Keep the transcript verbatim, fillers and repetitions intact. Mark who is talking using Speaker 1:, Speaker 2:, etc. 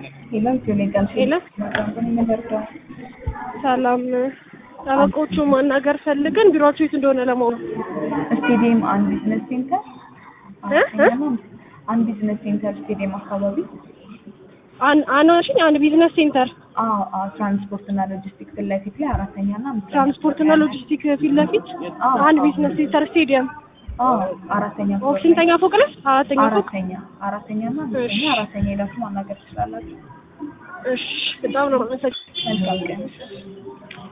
Speaker 1: ሄሎ ቴሌግራም
Speaker 2: ሄሎ
Speaker 1: ማዳም መደርዳ
Speaker 2: ሰላም አበቆቹ ማናገር ፈልገን ቢሮአችሁ የት እንደሆነ ለማወቅ
Speaker 1: ስቴዲየም አንድ ቢዝነስ ሴንተር
Speaker 2: እ
Speaker 1: አንድ ቢዝነስ ሴንተር ስቴዲየም አካባቢ
Speaker 2: አን አናሽኝ አንድ ቢዝነስ ሴንተር
Speaker 1: አዎ አዎ ትራንስፖርት እና ሎጂስቲክስ ፊት ለፊት ላይ አራተኛ እና አምስተኛ
Speaker 2: ትራንስፖርት እና ሎጂስቲክስ ፊት ለፊት አንድ ቢዝነስ ሴንተር ስቴዲየም
Speaker 1: አዎ አራተኛ
Speaker 2: ፎቅ ስንተኛ ፎቅ ላይ አራተኛ ፎቅ
Speaker 1: አራተኛ አራተኛ እና አምስተኛ አራተኛ ሄዳችሁ ማናገር ትችላላችሁ።
Speaker 2: እሺ በጣም ነው መሰለኝ
Speaker 1: መልካም ቀን